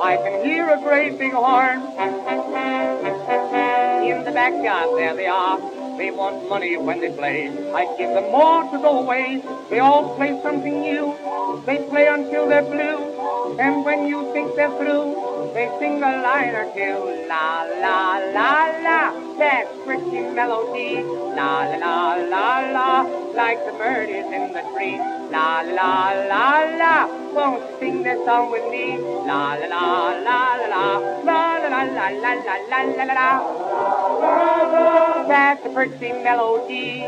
I can hear a great big horn. In the backyard, there they are. They want money when they play. I give them more to go away. They all play something new. They play until they're blue. And when you think they're through, they sing a line or two. La, la, la, la. That pretty melody. La, la, la, la, la. Like the birdies in the tree. La, la, la, la. Won't you sing that song with me? La, la, la, la, la, la. La, la, la, la, la, la, la, la. That's a pretty melody,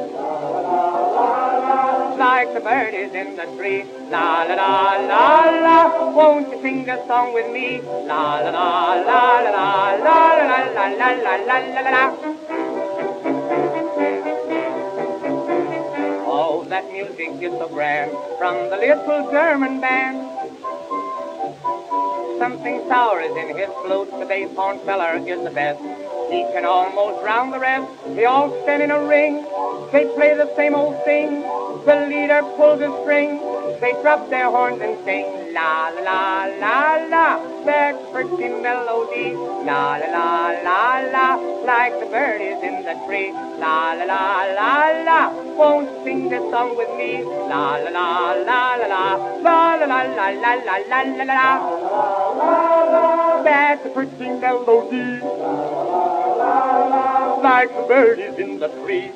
like the birdies in the tree. La la la la la, won't you sing a song with me? La la la la la la la la la la la la la la. Oh, that music is so grand from the little German band. Something sour is in his flute, the bass horn feller is the best. He can almost drown the rest. They all stand in a ring. They play the same old thing. The leader pulls a string. They drop their horns and sing. La la la la, that pretty melody. La la la la la, like the birdies in the tree. La la la la la, won't you sing this song with me? La la la la la la, la la la la la la la la la. That's a pretty melody, like the birdies in the tree.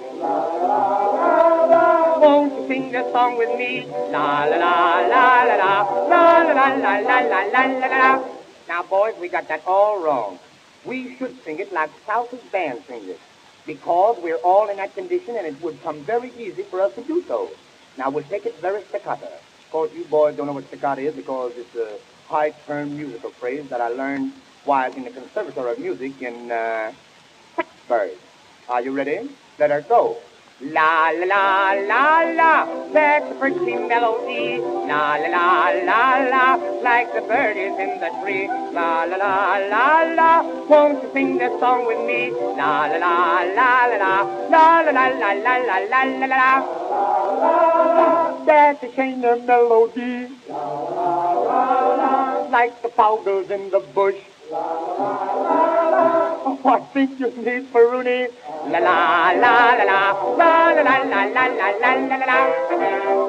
Won't you sing a song with me? La la la la la la la la la la la la la la. Now, boys, we got that all wrong. We should sing it like South's band sings it, because we're all in that condition, and it would come very easy for us to do so. Now, we'll take it very staccato. Of course, you boys don't know what staccato is because it's a high-tone musical phrase that I learned while in the Conservatory of Music in Pittsburgh. Are you ready? Let her go. La la la la la, that's a pretty melody. La la la la la, like the birdies in the tree. La la la la la, won't you sing that song with me? La la la la la la la la la la la la la la la. That's a chainer melody, like the powders in the bush. Oh, I think you need Peruni. La la la la la la la la la la la la la.